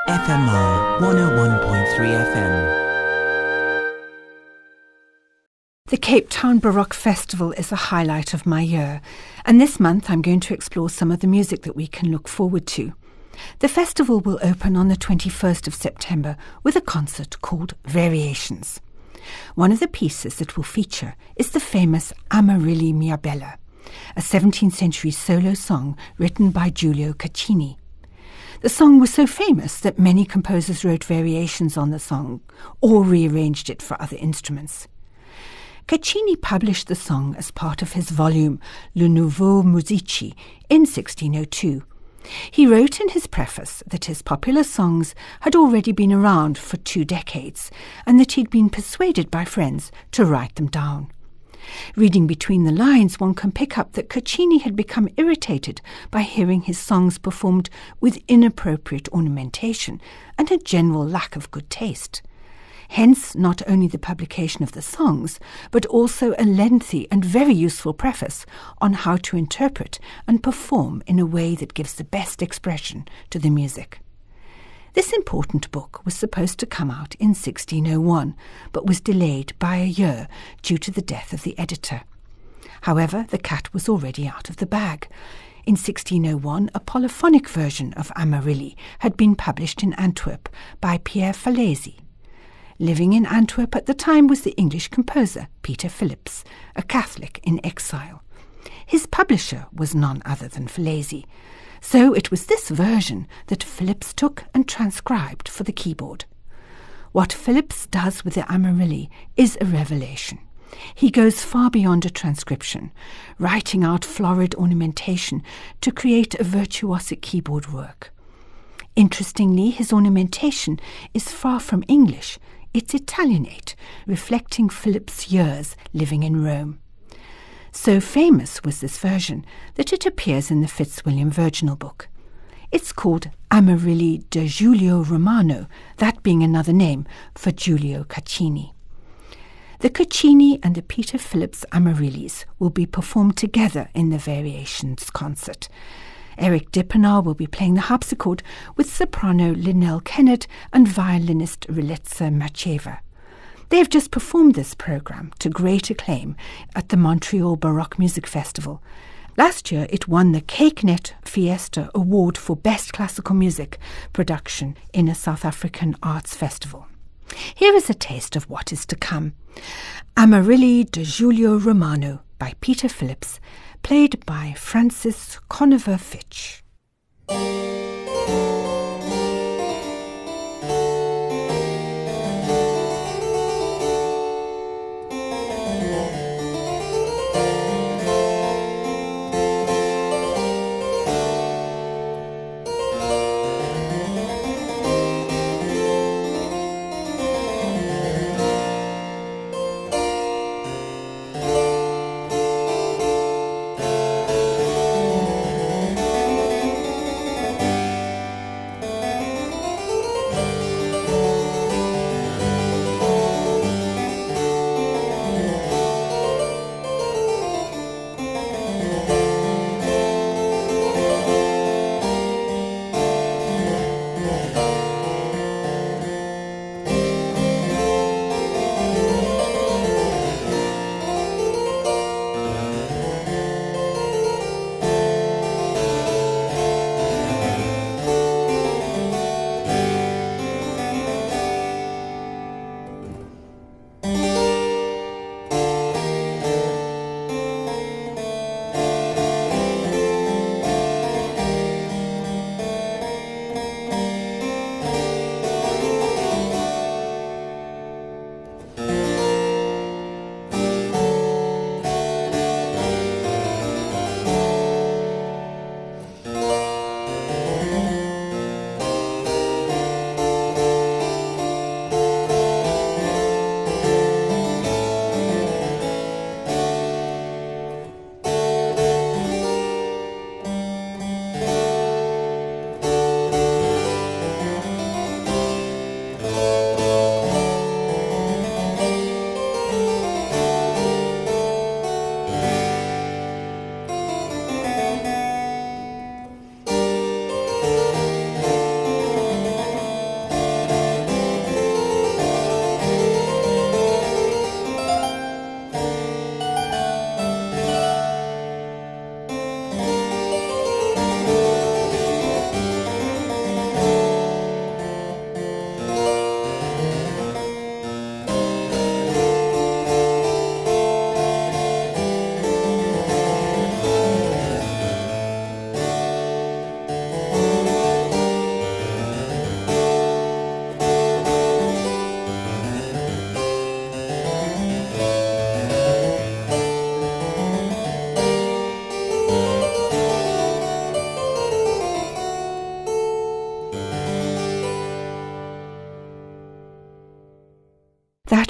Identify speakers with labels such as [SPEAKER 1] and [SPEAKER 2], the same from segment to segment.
[SPEAKER 1] FMR 101.3 FM.
[SPEAKER 2] The Cape Town Baroque Festival is a highlight of my year, and this month I'm going to explore some of the music that we can look forward to. The festival will open on the 21st of September with a concert called Variations. One of the pieces that will feature is the famous Amarilli Mia Bella, a 17th century solo song written by Giulio Caccini. The song was so famous that many composers wrote variations on the song or rearranged it for other instruments. Caccini published the song as part of his volume Le Nouveau Musici in 1602. He wrote in his preface that his popular songs had already been around for 2 decades and that he'd been persuaded by friends to write them down. Reading between the lines, one can pick up that Caccini had become irritated by hearing his songs performed with inappropriate ornamentation and a general lack of good taste. Hence, not only the publication of the songs, but also a lengthy and very useful preface on how to interpret and perform in a way that gives the best expression to the music. This important book was supposed to come out in 1601, but was delayed by a year due to the death of the editor. However, the cat was already out of the bag. In 1601, a polyphonic version of Amarilli had been published in Antwerp by Pierre Falesi. Living in Antwerp at the time was the English composer Peter Phillips, a Catholic in exile. His publisher was none other than Falesi. So it was this version that Phillips took and transcribed for the keyboard. What Phillips does with the Amarilli is a revelation. He goes far beyond a transcription, writing out florid ornamentation to create a virtuosic keyboard work. Interestingly, his ornamentation is far from English. It's Italianate, reflecting Phillips' years living in Rome. So famous was this version that it appears in the Fitzwilliam Virginal book. It's called Amarilli de Giulio Romano, that being another name for Giulio Caccini. The Caccini and the Peter Phillips Amarillis will be performed together in the Variations concert. Eric Dippenaar will be playing the harpsichord with soprano Linnell Kennett and violinist Relitza Macheva. They have just performed this program to great acclaim at the Montreal Baroque Music Festival. Last year, it won the CakeNet Fiesta Award for Best Classical Music Production in a South African arts festival. Here is a taste of what is to come. Amarilli de Giulio Romano by Peter Phillips, played by Francis Conover Fitch.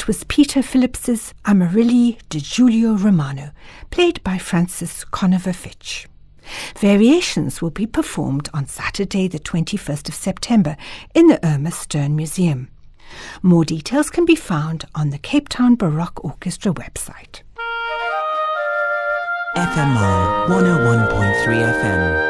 [SPEAKER 2] That was Peter Phillips's Amarilli di Giulio Romano, played by Francis Conover Fitch. Variations will be performed on Saturday the 21st of September in the Irma Stern Museum. More details can be found on the Cape Town Baroque Orchestra website.
[SPEAKER 1] FMR 101.3 FM.